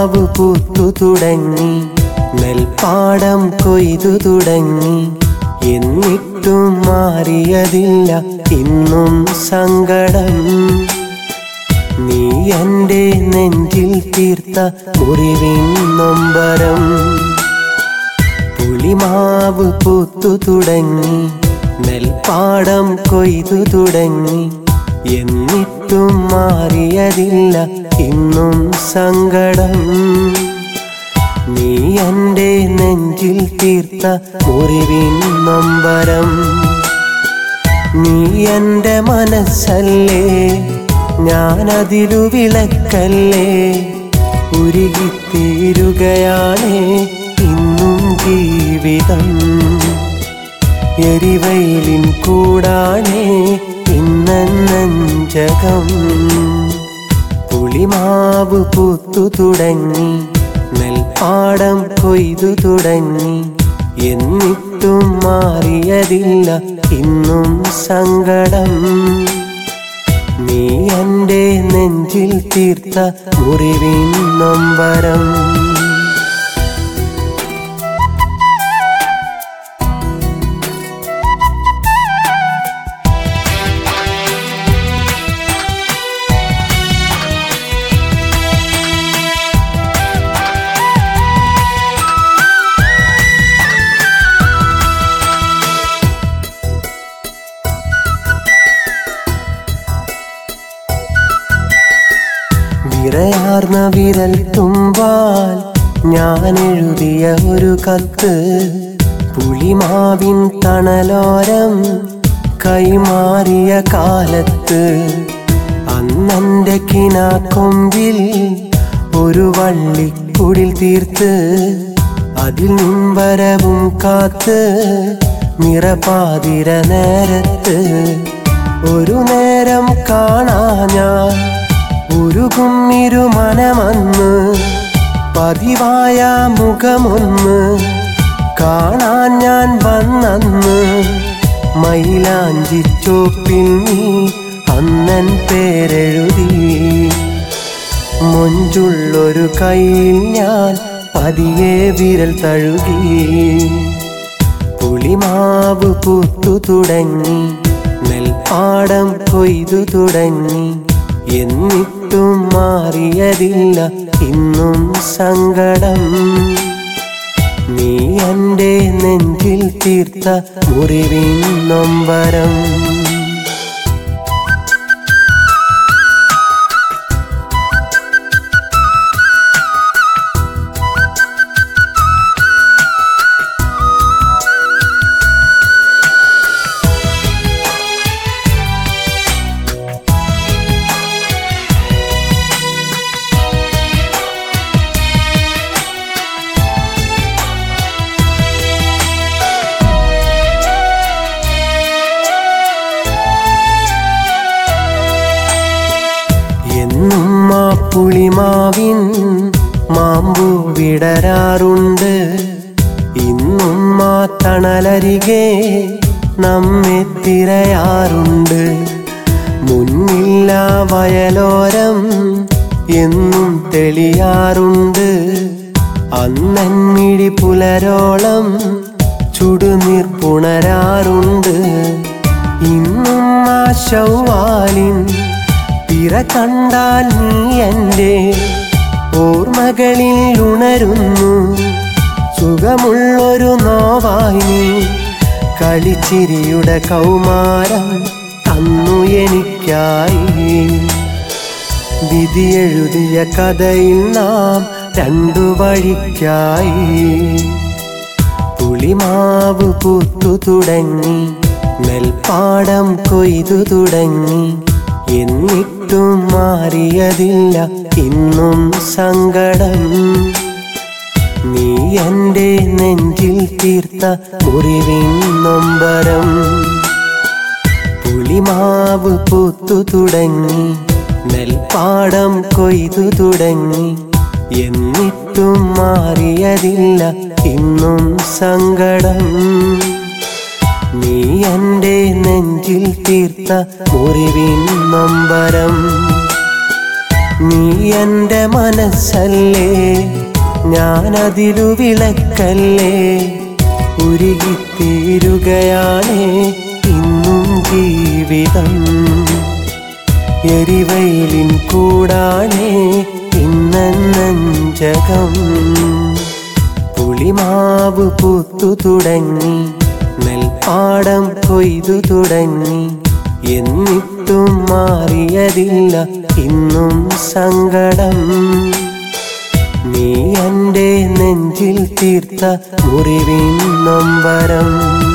പുളിമാവ് പൂത്തു തുടങ്ങി, നെൽപ്പാടം കൊയ്തു തുടങ്ങി. എന്നിട്ടും മാറിയതില്ല ഇന്നും സങ്കടം. നീ എൻ്റെ നെഞ്ചിൽ തീർത്ത മുറിവിൻ നൊമ്പരം. പുളിമാവ് പൂത്തു തുടങ്ങി, നെൽപ്പാടം കൊയ്തു തുടങ്ങി. എന്നിട്ടും മാറിയതില്ല ഇന്നും സങ്കടം. നീ എൻ്റെ നെഞ്ചിൽ തീർത്ത മുറിവിൻ നൊമ്പരം. നീ എൻ്റെ മനസ്സല്ലേ, ഞാനതിലു വിളക്കല്ലേ. ഉരുകിത്തീരുകയാണ് ഇന്നും ജീവിതം. എരിവയിലിൻ കൂടാണ് ഇന്നഞ്ചകം. പുളിമാവ് പൂത്തു തുടങ്ങി, നെൽപ്പാടം കൊയ്തു തുടങ്ങി. എന്നിട്ടും മാറിയതില്ല ഇന്നും സങ്കടം. നീ എൻ്റെ നെഞ്ചിൽ തീർത്ത മുറിവിൻ നൊമ്പരം. വിറയാർന്ന വിരൽ തുമ്പാൽ ഞാൻ എഴുതിയ ഒരു കത്ത്. പുളിമാവിൻ തണലോരം കൈമാറിയ കാലത്ത്. അന്നെൻ്റെ കിനാക്കൊമ്പിൽ ഒരു വള്ളിക്കുടിൽ തീർത്ത്, അതിൽ നിൻവരവും കാത്ത് നിറപാതിര നേരത്ത്. ഒരു നേരം കാണാ ഞാൻ ഉരുകും ഇരുമനമന്ന്. പതിവായ മുഖമൊന്ന് കാണാൻ ഞാൻ വന്നന്ന്. മൈലാഞ്ചിച്ചോപ്പിൽ നീ അന്നൻ പേരെഴുതി. മൊഞ്ചുള്ളൊരു കയ്യിൽ ഞാൻ പതിയെ വിരൽ തഴുകി. പുളിമാവ് പൂത്തു തുടങ്ങി, നെൽപ്പാടം കൊയ്തു തുടങ്ങി. എന്നിട്ടും മാറിയതില്ല ഇന്നും സങ്കടം. നീ എൻ്റെ നെഞ്ചിൽ തീർത്ത മുറിവിൻ നൊമ്പരം. എന്നും ആ പുളിമാവിൻ മാമ്പു വിടരാറുണ്ട്. ഇന്നും ആ തണലരികെ നമ്മെ തിരയാറുണ്ട്. മുന്നില്ല വയലോരം എന്നും തെളിയാറുണ്ട്. അന്നൻമിഴി പുലരോളം ചുടുനീർ പുണരാറുണ്ട്. ഇന്നും ആ ശൗവാലിൻ പിറ കണ്ടാൽ നീ എൻ്റെ ഓർമ്മകളിൽ ഉണരുന്നു. സുഖമുള്ളൊരു നോവായി നീ കളിച്ചിരിയുടെ കൗമാരം തന്നു എനിക്കായി. വിധിയെഴുതിയ കഥയിൽ നാം രണ്ടു വഴിക്കായി. പുളിമാവ് പൂത്തു തുടങ്ങി, നെൽപ്പാടം കൊയ്തു തുടങ്ങി. എന്നിട്ടും മാറിയതില്ല ഇന്നും സങ്കടം. നീ എൻ്റെ നെഞ്ചിൽ തീർത്ത മുറിവിൻ നൊമ്പരം. പുളിമാവ് പൂത്തു തുടങ്ങി, നെൽപ്പാടം കൊയ്തു തുടങ്ങി. എന്നിട്ടും മാറിയതില്ല ഇന്നും സങ്കടം. നീ എൻ്റെ നെഞ്ചിൽ തീർത്ത മുറിവിൻ നൊമ്പരം. നീ എൻ്റെ മനസ്സല്ലേ, ഞാനതിലു വിളക്കല്ലേ. ഉരുകിത്തീരുകയാണേ ഇന്നും ജീവിതം, എരിവയിലിൻ കൂടാണേ ഇന്നെഞ്ചകം. പുളിമാവ് പൂത്തു തുടങ്ങി, നെൽപ്പാടം കൊയ്തു തുടങ്ങി, എന്നിട്ടും മാറിയതില്ല ഇന്നും സങ്കടം. നീ എൻ്റെ നെഞ്ചിൽ തീർത്ത മുറിവിൻ നൊമ്പരം.